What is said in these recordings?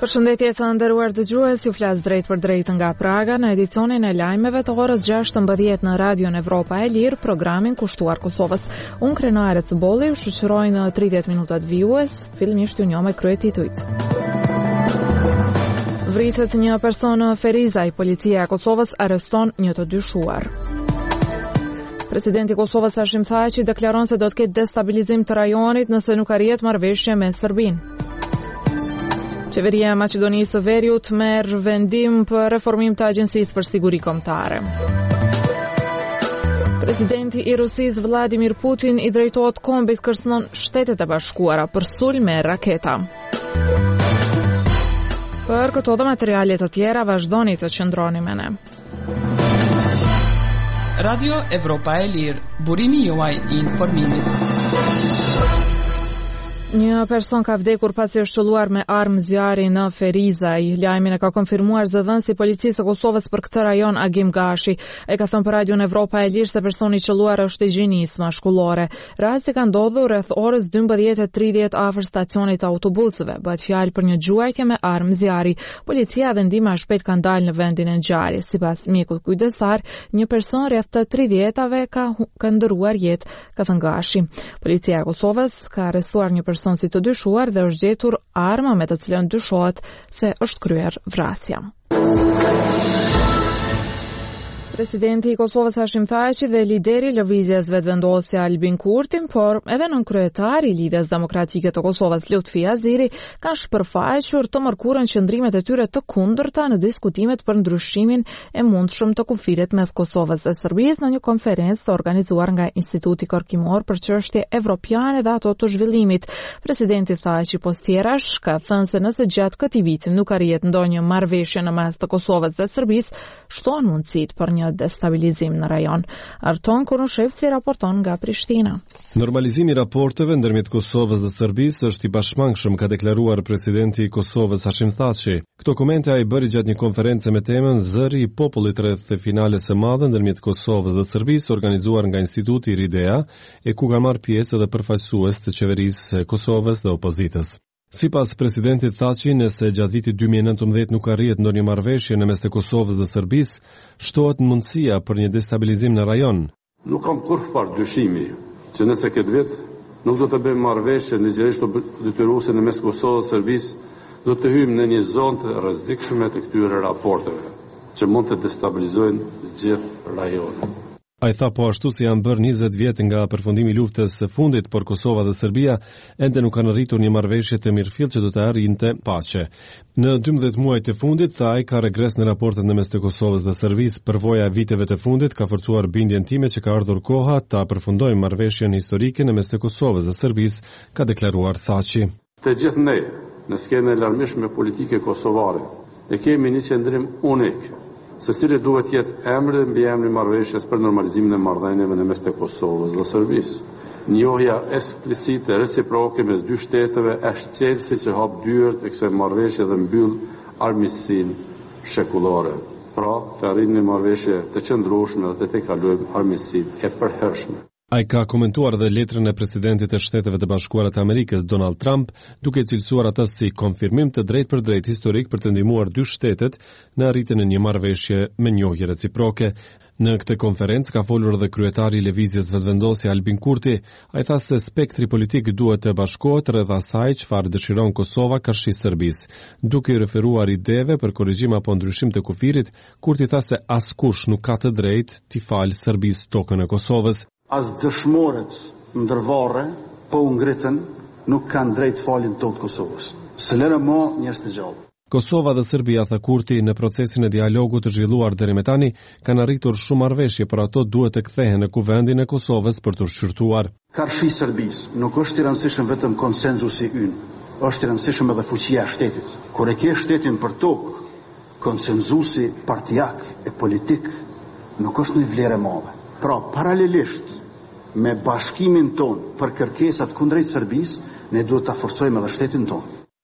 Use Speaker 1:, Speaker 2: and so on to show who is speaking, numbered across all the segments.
Speaker 1: Përshëndetje të nderuar dëgjues, ju flas drejt për drejt nga Praga në edicionin e lajmeve të orës 16 në Radion Evropa e Lirë, programin kushtuar Kosovës. Unë Krenare Cëbolli ju shoqëroj në 30 minutat vijues, fillimisht ju njoh me kryet titujt. Vritet një person në Ferizaj, policia e Kosovës arreston një të dyshuar. Presidenti i Kosovës Hashim Thaçi deklaron se do të ketë destabilizim të rajonit nëse nuk arrihet marrëveshje me Serbinë. Qeveria e Maqedonisë së Veriut merr vendim për reformim të Agjencisë për Siguri Kombëtare. Presidenti i Rusisë Vladimir Putin i drejtohet kombit kërcënon Shtetet e Bashkuara për sulm me raketa. Për këto dhe materiale të tjera vazhdoni të qëndroni me ne.
Speaker 2: Radio Evropa e Lirë, burimi juaj i informimit.
Speaker 1: Një person ka vdekur pasi është shëlluar me armë zjarri në Ferizaj. Lajmin e ka konfirmuar zëdhënësi i policisë së Kosovës për këtë rajon Agim Gashi. Ai ka thënë për Radion Evropa e Lirë se personi i qelluar është i gjinisë mashkullore. Rasti ka ndodhur rreth orës 12:30 afër stacionit të autobusëve. Bëhet fjalë për një gjuajtje me armë zjarri. Policia dhe ndihma shpejt kanë dalë në vendin e ngjarjes. Sipas mjekut kujdesar, një person rreth të 30-tave ka ndëruar jetë, ka thënë Gashi. Policia e Kosovës ka arrestuar një person si të dyshuar dhe është gjetur arma me të cilën dyshohet se është kryer vrasja. Presidenti i Kosovës Hashim Thaçi dhe lideri i lëvizjes vetëvendosje Albin Kurti, por edhe nënkryetari i Lidhjes Demokratike të Kosovës Lutfi Aziri kanë shpërfaqur të mërkurën qëndrimet e tyre të kundërta në diskutimet për ndryshimin e mundshëm të kufirit mes Kosovës dhe Serbisë në një konferencë të organizuar nga Instituti Kërkimor për çështje evropiane dhe ato të zhvillimit. Presidenti Thaçi postjerash ka thënë se nëse gjatë këtij viti nuk arrihet ndonjë marrëveshje në mes të Kosovës dhe Serbisë, shtohen mundësitë për një destabilizim në rajon. Arton Kurushevci raporton nga Prishtina.
Speaker 3: Normalizimi i raporteve ndërmjet Kosovës dhe Serbisë është i bashkëmangshëm, ka deklaruar presidenti i Kosovës Hashim Thaçi. Këto komente ai bëri gjatë një konference me temën Zëri i popullit rreth finales së madhe ndërmjet Kosovës dhe Serbisë, organizuar nga Instituti Ridea, e ku ka marrë pjesë edhe përfaqësues të qeverisë Kosovës dhe opozitës. Sipas presidentit Thaçi, nëse gjatë vitit 2019 nuk arrihet ndonjë marrëveshje në mes të Kosovës dhe Serbisë, shtohet mundësia për një destabilizim në rajon.
Speaker 4: Nuk kam kurrë dyshimi që nëse këtë vit nuk do të bëjmë marrëveshje ligjërisht detyruese në mes Kosovës dhe Serbisë, do të hyjmë në një zonë të rrezikshme të këtyre raporteve, që mund të destabilizojnë gjithë rajonin.
Speaker 3: Ai tha po ashtu si janë bërë 20 vjet nga përfundimi i luftës së fundit, por Kosova dhe Serbia ende nuk kanë arritur një marrëveshje të mirëfillt që do të arrinte paqe. Në 12 muajt e fundit, tha ai, ka regres në raportet në mes të Kosovës dhe Serbisë. Përvoja e viteve të fundit ka forcuar bindjen time që ka ardhur koha ta përfundojmë marrëveshjen historike në mes të Kosovës dhe Serbisë, ka deklaruar Thaçi.
Speaker 4: Të gjithë ne, në skenën e larmishme politike kosovare, e kemi një qëndrim unik, se cili duhet jetë emri mbi emrin marrëveshjes për normalizimin e marrëdhënieve në mes të Kosovës dhe Serbisë. Njohja eksplicite reciproke mes dy shteteve është çelësi që hap dyert e kësaj marrëveshje dhe mbyll armiqsinë shekullore. Pra, të arrijmë një marrëveshje të qëndrueshme dhe të tejkalojmë armiqsinë e përhershme.
Speaker 3: Ai ka komentuar dhe letrën e presidentit të Shteteve të Bashkuara të Amerikës Donald Trump, duke cilësuar atë si konfirmim të drejt për drejt historik për të ndihmuar dy shtetet në arritjen e një marrëveshje me njohje reciproke. Në këtë konferencë ka folur edhe kryetari i lëvizjes vetëvendosje Albin Kurti. Ai tha se spektri politik duhet të bashkohet rreth asaj çfarë dëshiron Kosova kërshi Serbisë. Duke i referuar ideve për korrigjim apo ndryshim të kufirit, Kurti tha se askush nuk ka të drejtë t'i falë Serbisë tokën e Kosovës.
Speaker 5: As dëshmorët ndërvarre, po u ngritën, nuk kanë drejt falin tokë Kosovës. Se lërë mo njerëz të gjallë.
Speaker 3: Kosova dhe Serbia, tha Kurti, në procesin e dialogut të zhvilluar deri më tani, kanë arritur shumë marrëveshje, por ato duhet të kthehen në kuvendin e Kosovës për të shqyrtuar.
Speaker 5: Karshi Serbisë nuk është i rëndësishëm vetëm konsenzusi ynë, është i rëndësishëm edhe fuqia e shtetit. Kur e ke shtetin për tokë, konsenzusi partijak e politik nuk është një vlerë e madhe. Pra, paralelisht me bashkimin ton për kërkesat kundrejt Serbisë, ne duhet ta forcojmë edhe shtetin ton.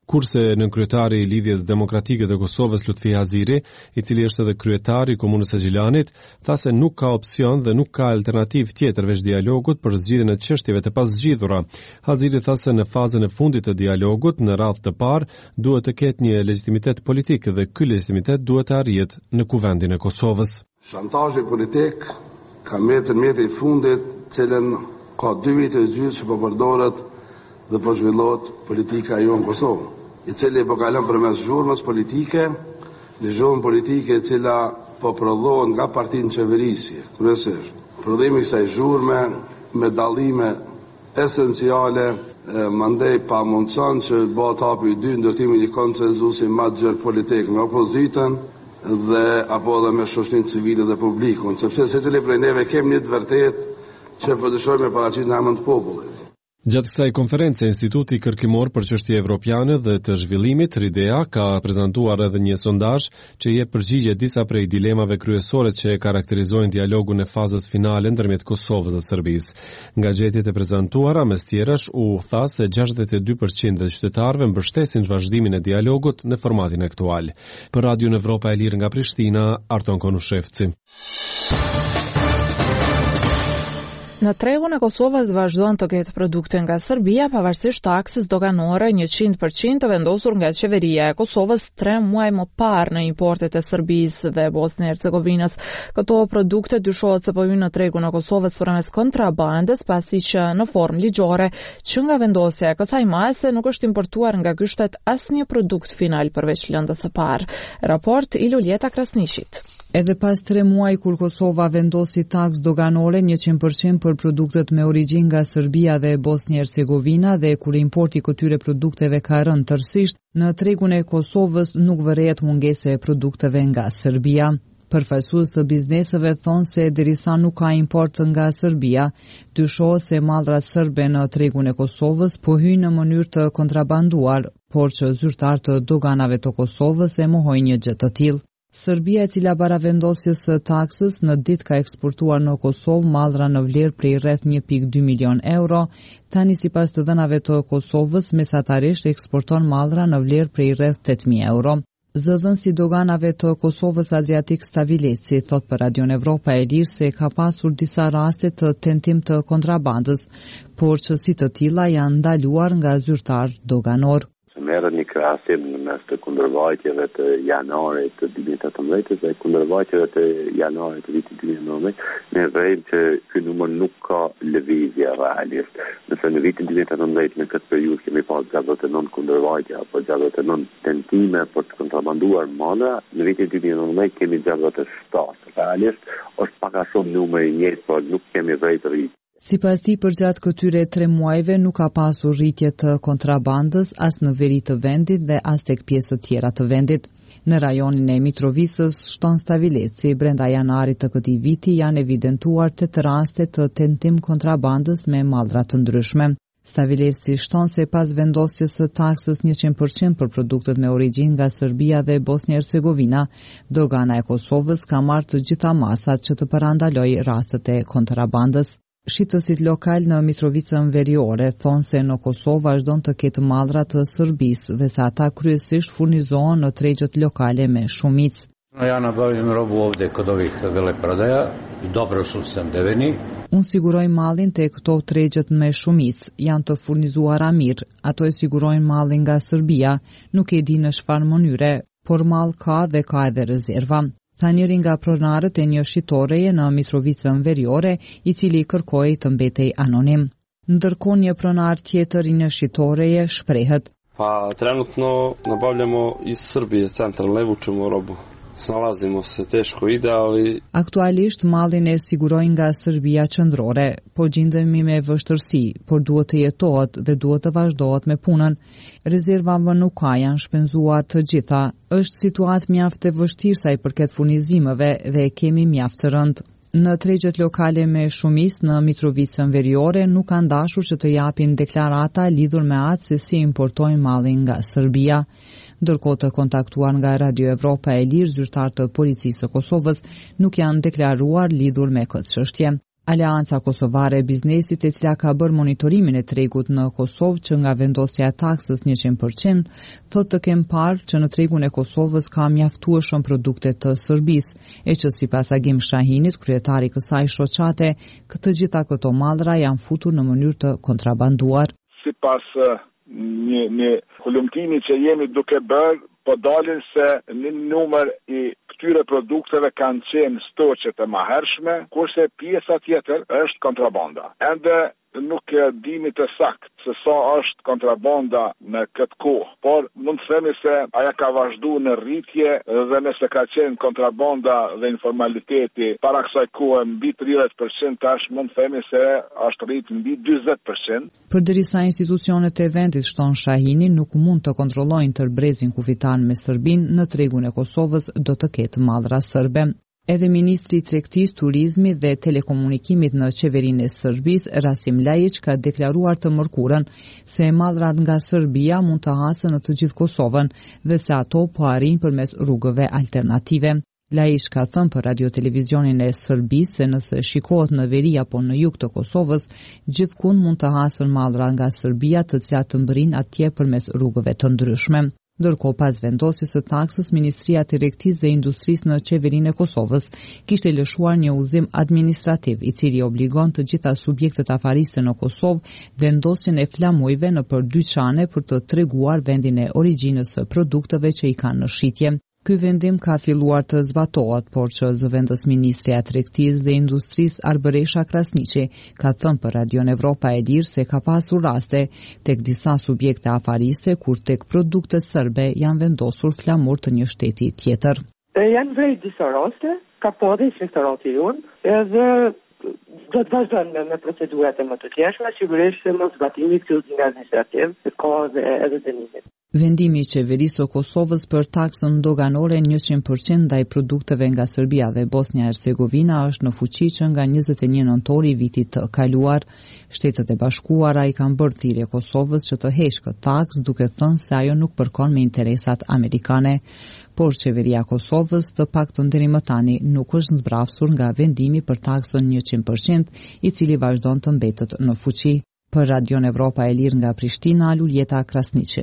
Speaker 3: kurse nënkryetari i Lidhjes Demokratike të Kosovës Lutfi Haziri, i cili është edhe kryetari i komunës së Gjilanit, tha se nuk ka opsion dhe nuk ka alternativë tjetër veç dialogut për zgjidhjen e çështjeve të pazgjidhura. Haziri tha se në fazën e fundit të dialogut, në radhë të parë, duhet të ketë një legitimitet politik dhe ky legitimitet duhet të arrihet në kuvendin e Kosovës.
Speaker 4: Shantazhi politik ka meti i fundit, cilën ka 2 vite e gjysmë që po përdoret dhe po zhvillohet politika jo në Kosovë, i cili po kalon përmes zhurmës politike, një zhurmë politike e cila po prodhohet nga partinë qeverisje, kryesisht. Prodhimi i kësaj zhurme me dallime esenciale, mandej pa mundson që bëhet hapi i dy ndërtimin e konsenzusi më të gjerë politik me opozitën dhe apo edhe me shoqërinë civile dhe publikun, sepse secili prej neve kemi një të vërtetë që po dëshojmë me paraqitë në emër të popullit.
Speaker 3: Gjatë kësaj konference, Instituti Kërkimor për Çështje Evropiane dhe të Zhvillimit, RIDEA, ka prezantuar edhe një sondazh që jep përgjigje disa prej dilemave kryesore që karakterizojnë dialogun e fazës finale ndërmjet Kosovës dhe Serbisë. Nga gjetjet e prezantuara, mes tjerash, u tha se 62% e qytetarëve mbështesin vazhdimin e dialogut në formatin aktual. Për Radion Evropa e Lirë nga Prishtina, Arton Konushevci.
Speaker 1: Në tregun e Kosovës vazhdon të ketë produkte nga Serbia, pavarësisht taksës doganore 100% të vendosur nga qeveria e Kosovës 3 muaj më parë në importet e Serbisë dhe Bosnjë e Hercegovinës. Këto produkte dyshohet se po hyjnë në tregun e Kosovës përmes kontrabandës, pasi që në formë ligjore që nga vendosja e kësaj mase nuk është importuar nga ky shtet asnjë produkt final përveç lëndës së parë. Raport i Luljeta Krasnishit.
Speaker 6: Edhe pas 3 muaj kur Kosova vendosi taks doganore 100% për produktet me origjinë nga Serbia dhe Bosnjë e Hercegovina dhe kur importi këtyre produkteve ka rënë tërësisht, në tregun e Kosovës nuk vërehet mungese e produkteve nga Serbia. Përfaqësues të bizneseve thonë se derisa nuk ka import nga Serbia, dyshohet se mallrat serbe në tregun e Kosovës po hyjnë në mënyrë të kontrabanduar, por që zyrtarët të doganave të Kosovës e mohojnë një gjë të tillë. Serbia, e cila para vendosjes së taksës në ditë ka eksportuar në Kosovë mallra në vlerë prej rreth 1.2 milion euro, tani sipas të dhënave të Kosovës mesatarisht eksporton mallra në vlerë prej rreth 8.000 euro. Zëdhënësi doganave të Kosovës Adriatik Stavileci thot për Radion Evropa e Lirë se ka pasur disa raste të tentim të kontrabandës, por që si të tilla janë ndaluar nga zyrtar doganor.
Speaker 7: Merë një krahasim në mes të kundërvajtjeve të janarit të 2018 dhe kundërvajtjeve të janarit të vitit 2019, ne vërim që ky numër nuk ka lëvizje realisht. Nëse në vitin 2018 në këtë periudhë kemi pas 69 kundërvajtje apo 69 tentime për të kontrabanduar mallra, në vitin 2019 kemi 67. Realisht është pak a shumë numër i njëjtë, por nuk kemi vërejtë rritje.
Speaker 6: Sipas tij, përgjatë këtyre 3 muajve nuk ka pasur rritje të kontrabandës as në veri të vendit dhe as tek pjesë të tjera të vendit. Në rajonin e Mitrovisës, shton Stavileci, brenda janarit të këtij viti janë evidentuar 8 raste të tentim kontrabandës me mallra të ndryshme. Stavileci shton se pas vendosjes së taksës 100% për produktet me origjinë nga Serbia dhe Bosnjë e Hercegovina, dogana e Kosovës ka marrë të gjitha masat që të parandalojë rastet e kontrabandës. Shitësit lokal në Mitrovicën Veriore thonë se në Kosovë vazhdon të ketë mallra të Serbisë dhe se ata kryesisht furnizohen në tregjet lokale me shumicë.
Speaker 8: Ja nabavim robu ovde kod ovih veleprodaja, dobro su snabdeveni.
Speaker 6: Unë siguroj mallin te këto tregjet me shumicë, janë të furnizuara mirë. Ato e sigurojnë mallin nga Serbia, nuk e di në çfarë mënyre, por mall ka dhe ka edhe rezerva. Tha njëri nga pronarët e një shitoreje në Mitrovicën Veriore, i cili kërkoi të mbetej anonim. Ndërkohë një pronar tjetër i një shitoreje shprehet.
Speaker 9: Pa trenutno nabavljamo iz Srbije centralne, vučemo robu. Snalazimo se, teško ide, ali...
Speaker 6: Aktualisht mallin e sigurojnë nga Serbia qendrore, po gjendemi me vështirësi, por duhet të jetohet dhe duhet të vazhdohet me punën. Rezervave nuk ka, janë shpenzuar të gjitha. Është situatë mjaft e vështirë sa i përket furnizimeve dhe kemi mjaft të rëndë. Në tregjet lokale me shumicë në Mitrovicën Veriore nuk kanë dashur që të japin deklarata lidhur me atë se si importojnë mallin nga Serbia. Ndërkohë të kontaktuar nga Radio Evropa e Lirë, zyrtar të policisë së Kosovës nuk janë deklaruar lidhur me këtë çështje. Aleanca Kosovare e Biznesit, e cila ka bërë monitorimin e tregut në Kosovë që nga vendosja e taksës 100%, thotë të kemë parë që në tregun e Kosovës ka mjaftueshëm produkte të Serbisë, e që sipas Agim Shahinit, kryetari kësaj shoqate, të gjitha këto mallra janë futur në mënyrë të kontrabanduar.
Speaker 10: Sipas një hulumtimi që jemi duke bërë, po dalin se një numër i këtyre produkteve kanë qenë stoqet e mëhershme, kurse pjesa tjetër është kontrabanda. Ende nuk dimi të sakt se sa është kontrabanda në këtë kohë, por mund të themi se aja ka vazhdu në rritje dhe nëse ka qenë kontrabanda dhe informaliteti para kësaj kohë mbi 30%, tash mund të themi se është rritë mbi 40%.
Speaker 6: Përderisa institucionet e vendit, shton Shahini, nuk mund të kontrollojnë tërbrezin kufitan me Serbinë, në tregun e Kosovës do të ketë mallra serbe. Edhe ministri i Tregtisë, Turizmit dhe Telekomunikimit në qeverinë e Serbisë, Rasim Ljajić, ka deklaruar të mërkurën se mallrat nga Serbia mund të hasën në të gjithë Kosovën dhe se ato po arrijnë përmes rrugëve alternative. Ljajić ka thënë për radio-televizionin e Serbisë se nëse shikohet në veri apo në jug të Kosovës, gjithkund mund të hasën mallra nga Serbia, të cilat të mbërrin atje përmes rrugëve të ndryshme. Ndërkohë, pas vendosjes së taksës, Ministria e Tregtisë dhe Industrisë në qeverinë e Kosovës kishte lëshuar një udhëzim administrativ i cili obligon të gjitha subjektet afariste në Kosovë vendosjen e flamujve në për dyqane për të treguar vendin e origjinës së produkteve që i kanë në shitje. Ky vendim ka filluar të zbatohet, por që zëvendës Ministria e Tregtisë dhe Industrisë Arbëresha Krasniqi ka thënë për Radion Evropa e Lirë se ka pasur raste tek disa subjekte afariste kur tek produkte serbe janë vendosur flamur të një shteti tjetër.
Speaker 11: Janë vrejt disa raste, ka po dhe inspektorati jonë, edhe do të vazhdojnë me procedurat e më të tjeshme, sigurisht se më zbatimit këtë nga administrativ, ka edhe dënimit.
Speaker 6: Vendimi i qeverisë së Kosovës për taksën doganore 100% ndaj produkteve nga Serbia dhe Bosnia-Hercegovina është në fuqi që nga 21 nëntor i vitit të kaluar. Shtetet e Bashkuara i kanë bërë thirrje Kosovës që të heqë këtë taksë, duke thënë se ajo nuk përkon me interesat amerikane. Por qeveria e Kosovës, të paktën deri më tani, nuk është zbrapsur nga vendimi për taksën 100%, i cili vazhdon të mbetet në fuqi. Për Radion Evropa e Lirë nga Prishtina, Luljeta Krasniqi.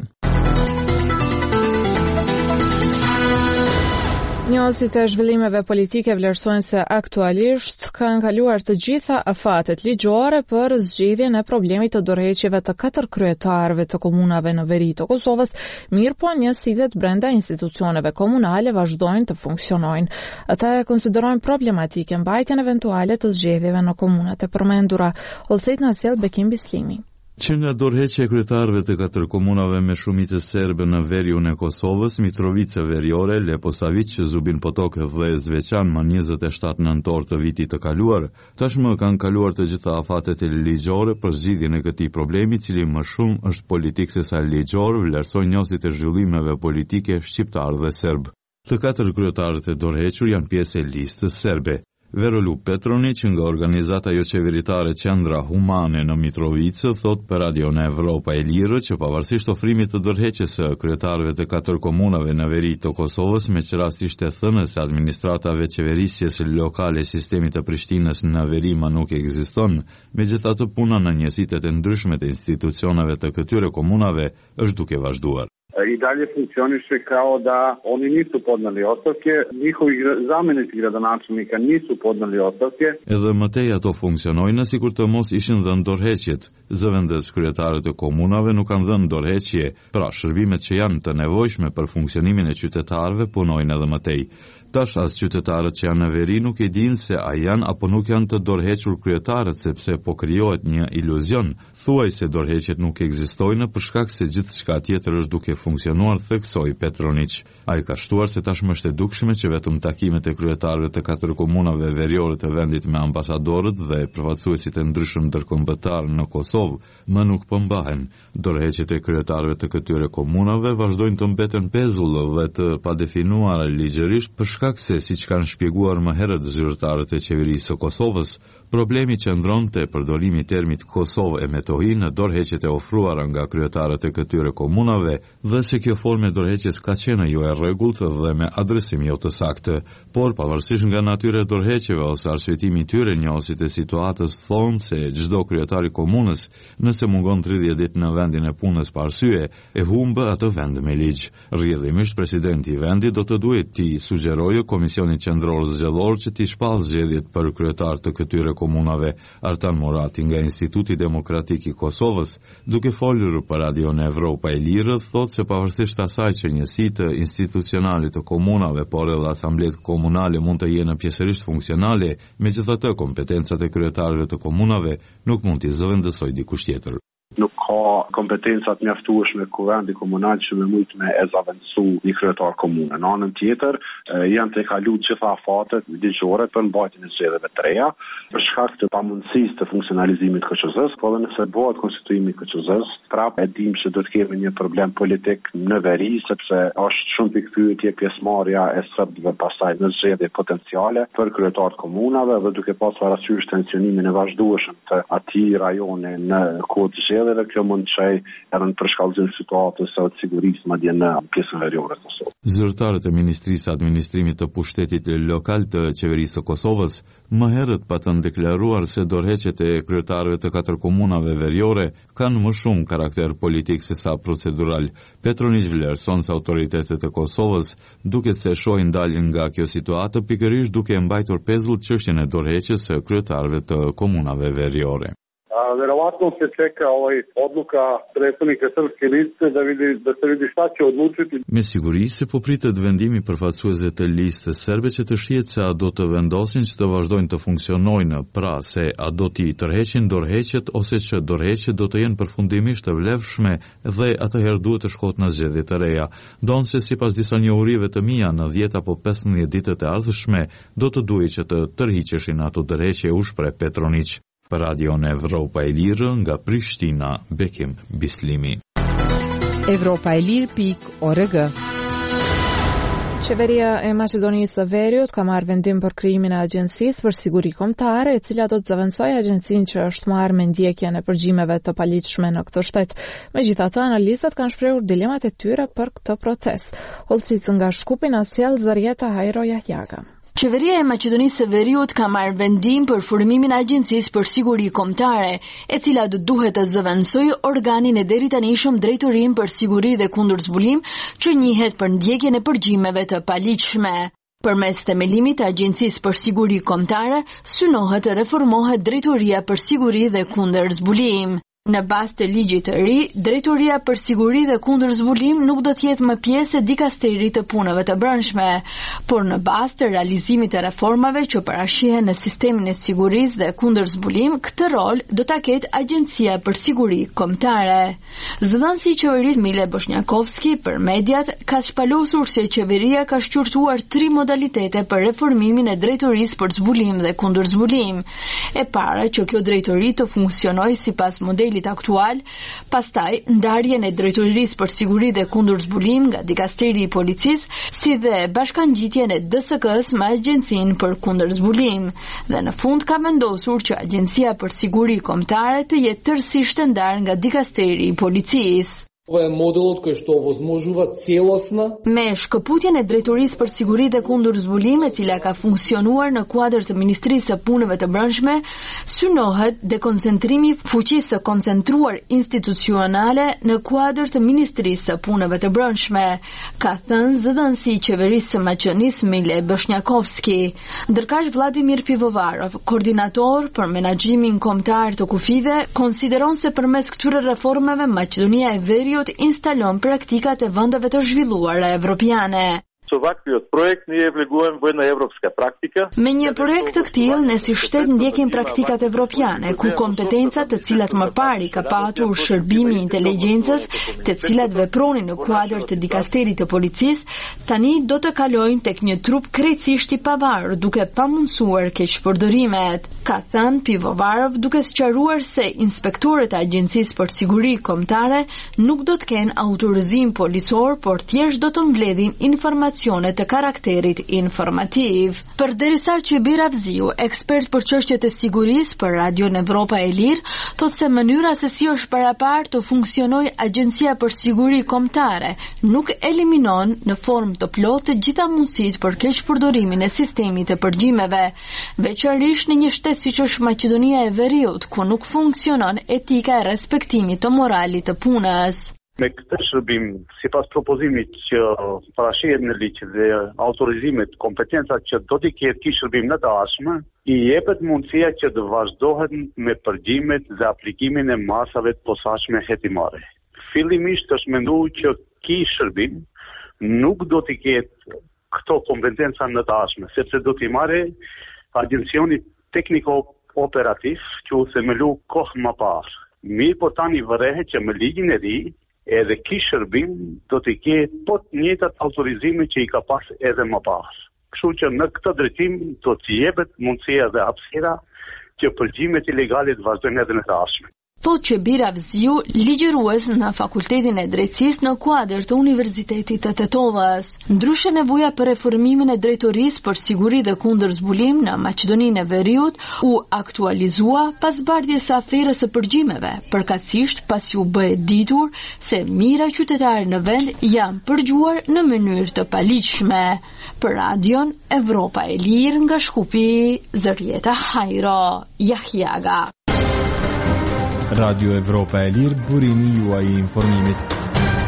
Speaker 1: Njësit e zhvillimeve politike vlerësojnë se aktualisht kanë kaluar të gjitha afatet ligjore për zgjidhjen e problemit të dorëheqjeve të 4 kryetarëve të komunave në veri të Kosovës, mirë po njësitet brenda institucioneve komunale vazhdojnë të funksionojnë. Ata e konsiderojnë problematike mbajtjen eventuale të zgjedhjeve në komunat e përmendura. Olsejt na sjell Bekim Bislimi.
Speaker 12: Që nga dorëheqja e kryetarëve të 4 komunave me shumicë serbe në veriun e Kosovës, Mitrovica Veriore, Leposavić, Zubin Potok dhe Zveçan më 27 nëntor të vitit të kaluar, tashmë kanë kaluar të gjitha afatet e ligjore për zgjidhjen e këtij problemi, i cili më shumë është politik se sa ligjor, vlerësojnë njësit e zhvillimeve politike shqiptar dhe serb. Të 4 kryetarët e dorëhequr janë pjesë e listës serbe. Verolu Petroni, që nga organizata jo qeveritare Qendra Humane në Mitrovicë, thot për Radion Evropa e Lirë që pavarësisht ofrimit të dorëheqjes së kryetarëve të 4 komunave në veri të Kosovës, me që rastisht e thënë se administratave qeverisjes lokale e sistemit të Prishtinës në veri ma nuk ekziston, megjithatë puna në njësitet e ndryshme të institucioneve të këtyre komunave është duke vazhduar.
Speaker 13: I dalje funkcioniše kao da oni nisu podneli ostavke, njihovi zamjenici gradonačelnika nisu podneli ostavke.
Speaker 12: Edhe mëtej ato funksionojnë sikur të mos ishin dhënë dorëheqjet. Zëvendës kryetarët e komunave nuk kanë dhënë dorëheqje, pra shërbimet që janë të nevojshme për funksionimin e qytetarëve punojnë edhe mëtej. Tash as qytetarët që janë në veri nuk e dinë se a janë apo nuk janë të dorëhequr kryetarët, sepse po krijohet një iluzion. Thuaj se dorëheqjet nuk ekzistojnë për shkak se gjithçka tjetër është duke funksionuar, theksoi Petronić. Ai ka shtuar se tashmë është e dukshme që vetëm takimet e kryetarëve të 4 komunave veriore të vendit me ambasadorët dhe përfaqësuesit e ndryshëm ndërkombëtar në Kosovë më nuk po mbahen. Dorëheqjet e kryetarëve të këtyre komunave vazhdojnë të mbeten pezull dhe të padefinuara ligjërisht për shkak se, siç kanë shpjeguar më herët zyrtarët e qeverisë së Kosovës, problemi qëndron te përdorimi i termit Kosovë e Metohi në dorëheqjet e ofruara nga kryetarët e këtyre komunave dhe dhe se kjo formë e dorëheqjes ka qenë jo e rregullt dhe me adresim jo të saktë, por pavarësisht nga natyra e dorëheqjeve ose arsyetimi i tyre, njohësit e situatës thonë se çdo kryetari i komunës, nëse mungon 30 ditë në vendin e punës pa arsye, e humbë atë vend me ligj. Rrjedhimisht presidenti i vendit do të duhet t'i sugjerojë Komisionit Qendror Zgjedhor që t'i shpallë zgjedhjet për kryetar të këtyre komunave. Artan Morati nga Instituti Demokratik i Kosovës, duke folur për Radion Evropa e Lirë, thotë se pavarësisht asaj që njësitë institucionale të komunave, por edhe asamblet komunale mund të jenë pjesërisht funksionale, megjithatë kompetencat e kryetarëve të komunave nuk mund t'i zëvendësoj dikush tjetër.
Speaker 13: Nuk ka kompetencat mjaftueshme kuvendi komunal që me mujt me e zavendësu një kryetar komune. Në anën tjetër, janë të kalu gjitha afatet ligjore për mbajtjen e zgjedhjeve të reja, për shkak të pamundësisë të funksionalizimit të KQZ-s, por edhe nëse bëhet konstituimi i KQZ-s, prapë e dim që do të kemi një problem politik në veri, sepse është shumë pikpyetje pjesëmarrja e serbëve pastaj në zgjedhje potenciale për kryetarët komunave dhe duke pasur parasysh tensionimin e vazhdueshëm të atij rajoni në kohë të zgjedhjeve, kjo mund të çojë edhe në përshkallëzim të situatës së sigurisë madje në pjesën veriore të Kosovës.
Speaker 12: Zyrtarët e Ministrisë së Administrimit të Pushtetit Lokal të Qeverisë së Kosovës më herët patën deklaruar se dorëheqjet e kryetarëve të 4 komunave veriore kanë më shumë karakter politik se sa procedural. Petronić vlerëson se autoritetet e Kosovës duket se shohin daljen nga kjo situatë pikërisht duke mbajtur pezullt çështjen e dorëheqjes së kryetarëve të komunave veriore.
Speaker 13: Verovatno se čeka odluka predstavnika srpske liste da se vidi šta će odlučiti.
Speaker 12: Me siguri se po pritet vendimi përfaqësuesve të listës serbe që të shihet se a do të vendosin që të vazhdojnë të funksionojnë, pra se a do t'i tërheqin dorëheqjet ose që dorëheqjet do të jenë përfundimisht të vlefshme dhe atëherë duhet të shkohet në zgjedhje të reja. Donë se sipas disa njohurive të mia në 10 apo 15 ditët e ardhshme do të duhet që të tërhiqeshin ato dorëheqje, u shpreh Petronić. Për Radion Evropa e Lirë nga Prishtina, Bekim Bislimi.
Speaker 1: Evropaelir.org. Qeveria e Maqedonisë së Veriut ka marrë vendim për krijimin e Agjencisë për Siguri Kombëtare, e cila do të zëvendësojë agjencinë që është marrë me ndjekjen e përgjimeve të paligjshme në këtë shtet. Megjithatë, analistët kanë shprehur dilemat e tyre për këtë proces. Hollësisë nga Shkupi na sjell Zarieta Hajro Jahjaga.
Speaker 14: Qeveria e Maqedonisë së Veriut ka marrë vendim për formimin e Agjencisë për Siguri Kombëtare, e cila do duhet të zëvendësojë organin e deritanishëm Drejtorinë për Siguri dhe Kundër Zbulim, që njihet për ndjekjen e përgjimeve të paligjshme. Përmes themelimit të Agjencisë për Siguri Kombëtare, synohet të reformohet Drejtoria për Siguri dhe Kundër Zbulim. Në bazë të ligjit të ri, Drejtoria për Siguri dhe Kundër Zbulim nuk do të jetë më pjesë e dikasterit të punëve të brendshme, por në bazë të realizimit të reformave që parashihen në sistemin e sigurisë dhe kundër zbulim, këtë rol do ta ketë Agjencia për Siguri Kombëtare. Zëdhënësi i qeverisë Mile Bosnjakovski për mediat ka shpalosur se qeveria ka shqyrtuar 3 modalitete për reformimin e Drejtorisë për Zbulim dhe Kundër Zbulim. E para që kjo drejtori të funksionojë sipas modelit aktual, pastaj ndarjen e Drejtorisë për Siguri dhe Kundër Zbulim nga Dikasteri i Policisë, si dhe bashkangjitjen e DSK-s me Agjencinë për Kundër Zbulim. Dhe në fund ka vendosur që Agjencia për Siguri Kombëtare të jetë tërësisht e ndarë nga Dikasteri i Policisë.
Speaker 15: Ovo je modelot koji što ovozmožuva celosna.
Speaker 14: Me shkëputjen e Drejtorisë për Siguri dhe Kundër Zbulim, e cila ka funksionuar në kuadër të Ministrisë së Punëve të Brendshme, synohet dekoncentrimi fuqisë së koncentruar institucionale në kuadër të Ministrisë së Punëve të Brendshme, ka thënë zëdhënësi i qeverisë së Maqedonisë Mile Bosnjakovski. Ndërkaq Vladimir Pivovarov, koordinator për menaxhimin kombëtar të kufive, konsideron se përmes këtyre reformave Maqedonia e Veriut instalon praktikat e vendeve të zhvilluara evropiane.
Speaker 16: Со ваквиот проект ние влегуваме во една европска практика.
Speaker 14: Me një projekt të këtillë, ne si shtet ndjekim praktikat evropiane, ku kompetencat të cilat më pari ka patur shërbimi i inteligjencës, të cilat vepronin në kuadër të dikasterit të policisë, tani do të kalojnë tek një trup krejtësisht i pavarur, duke pamundsuar keqpërdorimet. Ka thënë Pivovarov, duke sqaruar se inspektorët e Agjencisë për Siguri Kombëtare nuk do të kenë autorizim policor, por thjesht do të mbledhin informacion informacione të karakterit informativ. Përderisa që Biravziu, ekspert për çështjet e sigurisë për Radion Evropa e Lirë, thotë se mënyra se si është paraparë të funksionojë Agjencia për Siguri Kombëtare nuk eliminon në formë të plotë të gjitha mundësitë për keqpërdorimin e sistemit të përgjimeve, veçanërisht në një shtet siç është Maqedonia e Veriut, ku nuk funksionon etika e respektimit të moralit të punës.
Speaker 17: Me këtë shërbim, sipas propozimit që parashihet në ligj dhe autorizimet, kompetencat që do t'i ketë ky shërbim në të ardhmen, i jepet mundësia që të vazhdohet me përgjimet dhe aplikimin e masave të posaçme hetimare. Fillimisht është menduar që ky shërbim nuk do t'i ketë këto kompetenca në të ardhmen, sepse do t'i marrë agjencioni tekniko-operativ që u themelu kohë më parë. Mirë po tani vërehet që me ligjin e ri, edhe ky shërbim do t'i ketë po të njëjtat autorizime që i ka pas edhe më parë. Kështu që në këtë drejtim do t'i jepet mundësia dhe hapësira që përgjimet ilegale të vazhdojnë edhe në të ardhmen.
Speaker 14: Thotë që Biravziu, ligjërues në Fakultetin e Drejtësisë në kuadër të Universitetit të Tetovës. Ndryshe nevoja për reformimin e drejtorisë për siguri dhe kundër zbulim në Maqedoninë e Veriut u aktualizua pas bardhjes së aferës së përgjimeve, përkatësisht pasi u bë e ditur se mijëra qytetarë në vend janë përgjuar në mënyrë të paligjshme. Për Radion Evropa e Lirë nga Shkupi, Zërieta Hajro, Jahjaga.
Speaker 18: Radio Evropa e Lirë, burimi juaj i informimit.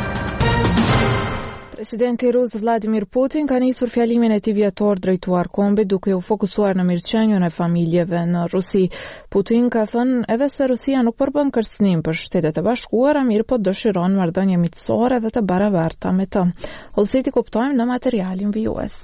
Speaker 1: Presidenti rus Vladimir Putin ka nisur fjalimin e tij vjetor drejtuar kombit duke u fokusuar në mirëqenjen e familjeve në Rusi. Putin ka thënë edhe se Rusia nuk përbën kërcënim për Shtetet e Bashkuara, mirë po dëshiron marrëdhënie miqësore dhe të barabarta me të. Hollësiti kuptojmë në materialin vijues.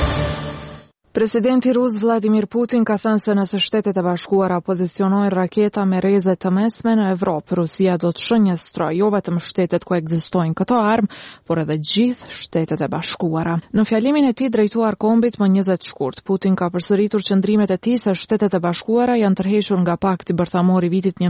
Speaker 1: Presidenti rus Vladimir Putin ka thënë se nëse Shtetet e Bashkuara pozicionojnë raketa me rreze të mesme në Evropë, Rusia do të shënjestrojë jo vetëm shtetet ku ekzistojnë këto armë, por edhe gjithë Shtetet e Bashkuara. Në fjalimin e tij drejtuar kombit më 20 shkurt, Putin ka përsëritur qëndrimet e tij se Shtetet e Bashkuara janë tërhequr nga pakti bërthamor i vitit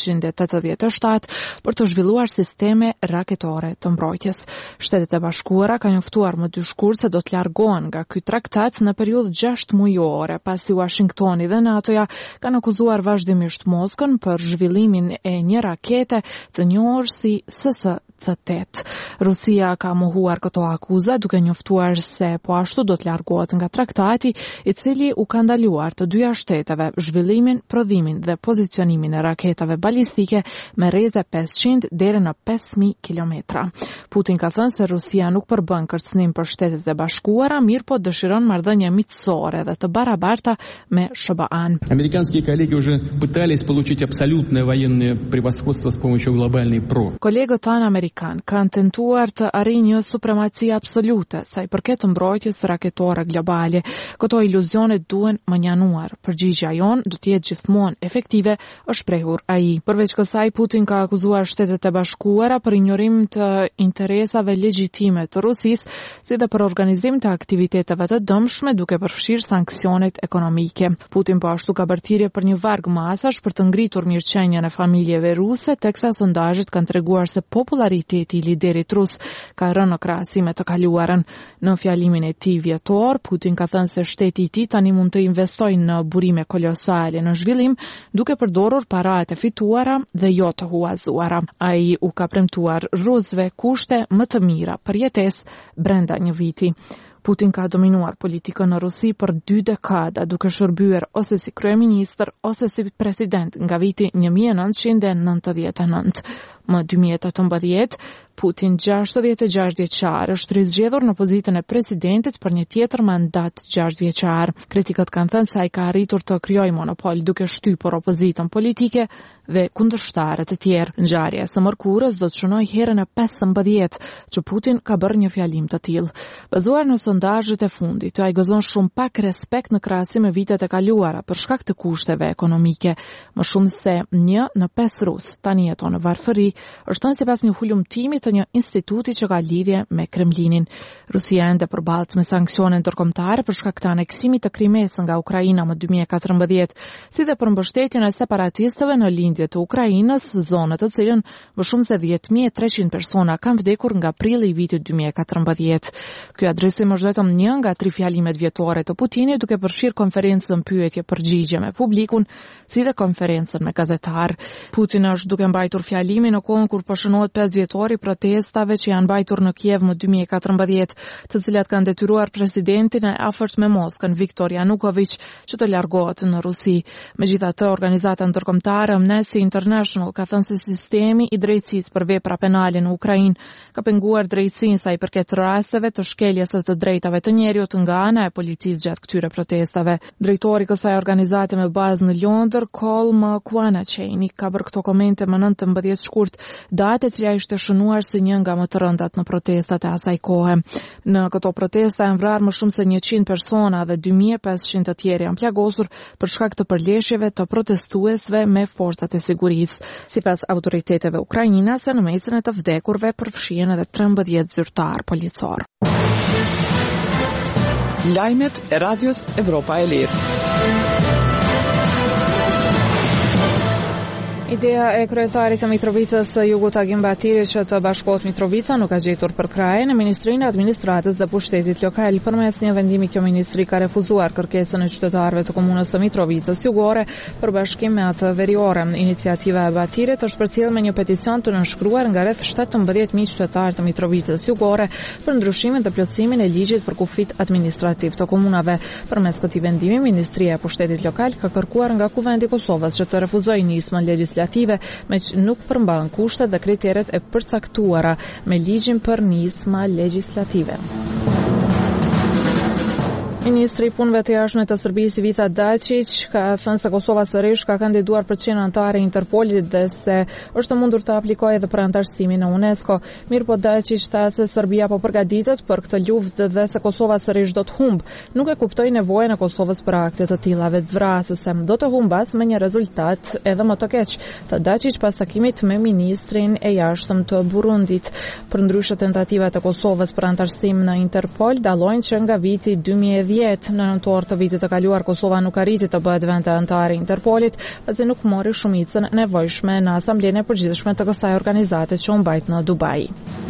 Speaker 1: 1987 për të zhvilluar sisteme raketore të mbrojtjes. Shtetet e Bashkuara kanë njoftuar më 2 shkurt se do të largohen nga ky traktat në periudhë 6 mujore, pasi Washingtoni dhe NATO-ja kanë akuzuar vazhdimisht Moskën për zhvillimin e një rakete të njohur si SS-8. Rusia ka mohuar këto akuza duke njoftuar se po ashtu do të largohet nga traktati i cili u ka ndaluar të dyja shteteve zhvillimin, prodhimin dhe pozicionimin e raketave balistike me rreze 500 deri në 5000 kilometra. Putin ka thënë se Rusia nuk përbën kërcënim për Shtetet e Bashkuara, mirë po dëshiron marrëdhënie miqësore dhe të barabarta me SBA-n.
Speaker 19: Американские коллеги уже пытались получить абсолютное военное превосходство с помощью глобальной ПРО.
Speaker 1: Kolegët tanë amerikan kanë tentuar të arrijnë një supremaci absolute sa i përket mbrojtjes raketore globale. Këto iluzione duhen manjanuar. Përgjigjja jon do të jetë gjithmonë efektive, është shprehur ai. Përveç kësaj, Putin ka akuzuar Shtetet e Bashkuara për ignorim të interesave legjitime të Rusisë, si dhe për organizim të aktiviteteve të dëmshme duke përfshirë sanksionet ekonomike. Putin po ashtu ka bërë thirrje për një varg masash për të ngritur mirëqenjen e familjeve ruse, teksa sondazhet kanë treguar se populariteti i liderit rus ka rënë në krahasim me të kaluarën. Në fjalimin e tij vjetor, Putin ka thënë se shteti i tij tani mund të investojë në burime kolosale në zhvillim, duke përdorur paratë e fituara dhe jo të huazuara. Ai u ka premtuar rusëve kushte më të mira për jetesë brenda një viti. Putin ka dominuar politikën në Rusi për 2 dekada, duke shërbyer ose si kryeministër ose si president nga viti 1999. Më 2018, Putin, 66 vjeçar, është rizgjedhur në pozitën e presidentit për një tjetër mandat 6 vjeçar. Kritikët kanë thënë se ai ka arritur të krijojë monopol duke shtypur opozitën politike dhe kundërshtarët e tjerë. Ngjarja së mërkurës do të shënojë herën e 15 që Putin ka bërë një fjalim të tillë. Bazuar në sondazhet e fundit, ai gëzon shumë pak respekt në krahasim me vitet e kaluara për shkak të kushteve ekonomike. Më shumë se 1 në 5 rus tani jeton në varfëri, është thënë sipas një hulumtimi të të një instituti që ka lidhje me Kremlinin. Rusia ende përballët me sanksione ndërkombëtare për shkak të aneksimit të Krimes nga Ukraina më 2014, si dhe për mbështetjen e separatistëve në lindje të Ukrainës, zonë të cilën më shumë se 10.300 persona kanë vdekur nga prilli i vitit 2014. Ky adresim është vetëm një nga 3 fjalimet vjetore të Putinit, duke përfshirë konferencën pyetje-përgjigje me publikun, si dhe konferencën me gazetar. Putin është duke mbajtur fjalimin në kohën kur po shënohet 5 vjetori protestave që janë mbajtur në Kiev më 2014, të cilat kanë detyruar presidentin e afërt me Moskën, Viktor Yanukovych, që të largohet në Rusi. Megjithatë, organizata ndërkombëtare Amnesty International ka thënë se sistemi i drejtësisë për vepra penale në Ukrainë ka penguar drejtësinë sa i përket rasteve të shkeljes së të drejtave të njerëzit nga ana e policisë gjatë këtyre protestave. Drejtori i kësaj organizate me bazë në Londër, Colm Quanacheni, ka bërë këto komente më 19 shkurt, datë e cila ishte shënuar si një nga më të rëndat në protestat e asaj kohe. Në këto protesta janë vrarë më shumë se 100 persona dhe 2500 të tjerë janë plagosur për shkak të përleshjeve të protestuesve me forcat e sigurisë. Sipas autoriteteve ukrainase, në mesin e të vdekurve përfshihen edhe 13 zyrtar policor.
Speaker 2: Lajmet e Radios Evropa e Lirë.
Speaker 1: Ideja e kryetarit të Mitrovicës së Jugut Agim Batiri që të bashkohet Mitrovica nuk ka gjetur përkraje në Ministrinë e Administratës dhe Pushtetit Lokal. Përmes një vendimi, kjo ministri ka refuzuar kërkesën e qytetarëve të komunës së Mitrovicës Jugore për bashkim me atë veriore. Iniciativa e Batirit është përcjellë me një peticion të nënshkruar nga rreth 17.000 qytetarë të Mitrovicës Jugore për ndryshimin dhe plotësimin e ligjit për kufit administrativ të komunave. Përmes këtij vendimi, Ministria e Pushtetit Lokal ka kërkuar nga Kuvendi i Kosovës që të refuzojë nismën legislative me që nuk përmban kushtet dhe kriteret e përcaktuara me ligjin për nisma legislative. Ministri i Punëve të Jashtme të Serbisë Ivica Dačić ka thënë se Kosova sërish ka kandiduar për qenë anëtare e Interpolit dhe se është mundur të aplikojë edhe për anëtarësimin në UNESCO. Mirpo Dačić tha se Serbia po përgatitet për këtë luftë dhe se Kosova sërish do të humbë. Nuk e kuptoi nevojën e Kosovës për akte të tilla vetvrasëse. Do të humbas me një rezultat edhe më të keq, tha Dačić pas takimit me ministrin e jashtëm të Burundit. Përndryshe, tentativat e Kosovës për anëtarësim në Interpol dallojnë që nga viti 2010 në nëntor të vitit të kaluar Kosova nuk arriti të bëhet vend anëtare e Interpolit, pasi nuk mori shumicën nevojshme në Asamblenë e Përgjithshme të kësaj organizate që u mbajt në Dubai.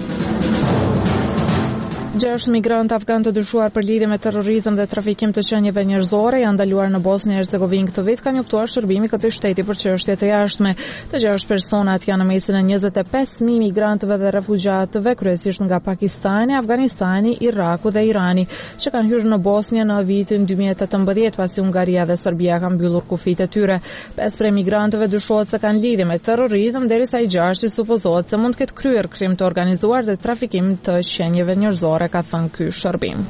Speaker 1: 6 migrantë afgan të dyshuar për lidhje me terrorizëm dhe trafikim të qenieve njerëzore janë ndaluar në Bosnjë e Hercegovinë këtë vit, ka njoftuar shërbimi këtij shteti për çështje të jashtme. Të 6 personat janë në mesin e 25.000 migrantëve dhe refugjatëve, kryesisht nga Pakistani, Afganistani, Iraku dhe Irani, që kanë hyrë në Bosnjë në vitin 2018, pasi Hungaria dhe Serbia kanë mbyllur kufit e tyre. 5 prej migrantëve dyshohet se kanë lidhje me terrorizëm, derisa i 6 supozohet se mund të ketë kryer krim të organizuar dhe trafikim të qenieve njerëzore, ka thënë ky shërbim.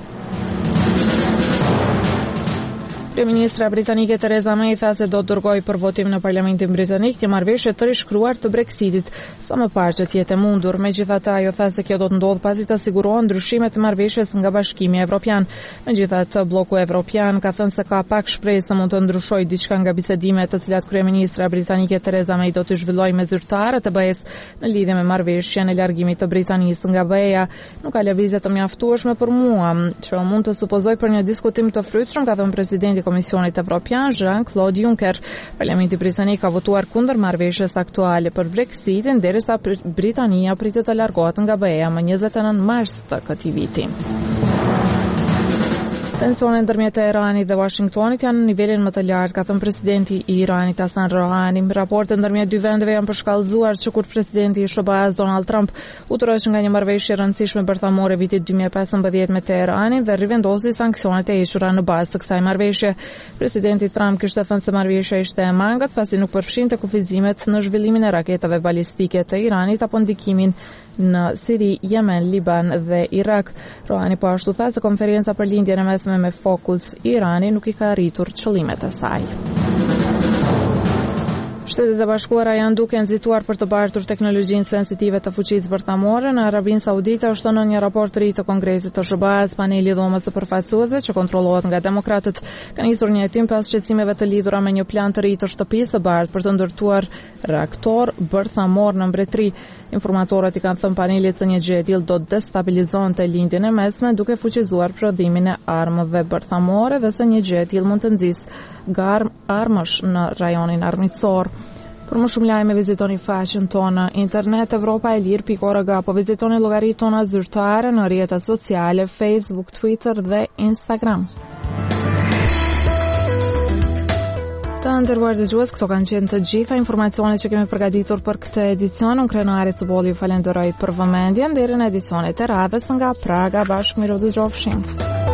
Speaker 1: Kryeministra britanike Theresa May tha se do të dërgojë për votim në Parlamentin britanik një marrëveshje të rishkruar të Brexitit, sa më parë që të jetë e mundur. Megjithatë, ajo tha se kjo do të ndodhë pasi të sigurohen ndryshimet e marrëveshjes nga Bashkimi Evropian. Megjithatë, bloku evropian ka thënë se ka pak shpresë se mund të ndryshojë diçka nga bisedimet të cilat kryeministra britanike Theresa May do të zhvillojë me zyrtarët e BE-s në lidhje me marrëveshjen e largimit të Britanisë nga BE-ja. Nuk ka lëvizje të mjaftueshme për mua që mund të supozoj për një diskutim të frytshëm, ka thënë presidenti Komisionit Evropian Jean-Claude Juncker. Parlamenti britanik ka votuar kundër marrëveshjes aktuale për Brexitin, derisa Britania pritet të largohet nga BE-ja më 29 mars të këtij viti. Tensionet ndërmjet Teheranit dhe Washingtonit janë në nivelin më të lartë, ka thënë presidenti i Iranit Hasan Rouhani. Raportet ndërmjet dy vendeve janë përshkallëzuar që kur presidenti i SBA-s Donald Trump utërroq nga një marrëveshje e rëndësishme bërthamore vitit 2015 me Teheranin dhe rivendosi sanksionet e hequra në bazë të kësaj marrëveshje. Presidenti Trump kishte thënë se marrëveshja ishte e mangët pasi nuk përfshinte kufizimet në zhvillimin e raketave balistike të Iranit apo ndikimin në Siri, Yemen, Liban dhe Irak. Rouhani po ashtu tha se konferenca për lindjen e mesme me fokus Irani nuk i ka arritur qëllimet e saj. Shtetet e Bashkuara janë duke nxituar për të bartur teknologjinë sensitive të fuqisë bërthamore. Në Arabinë Saudite është në një raport të ri të Kongresit të SHBA-s, paneli i dhomës së përfaqësuesve që kontrollohet nga demokratët ka nisur një hetim pas shqetësimeve të lidhura me një plan të ri të shtëpisë së bardhë për të ndërtuar reaktor bërthamor në mbretëri. Informatorët i kanë thënë panelit se një gjë e tillë do të destabilizonte lindjen e mesme duke fuqizuar prodhimin e armëve bërthamore dhe se një gjë e tillë mund të nxjisë armësh në rajonin armiqësor. Për më shumë lajme vizitoni faqen tonë internet evropaelir.org apo vizitoni llogaritë tona zyrtare në rrjetet sociale Facebook, Twitter dhe Instagram. Të nderuar dëgjues, këto kanë qenë të gjitha informacionet që kemi përgatitur për këtë edicion. Unë Krenari Cuboli ju falenderoj për vëmendjen deri në edicionet e radhës nga Praga. Bashkë miru dëgjofshim.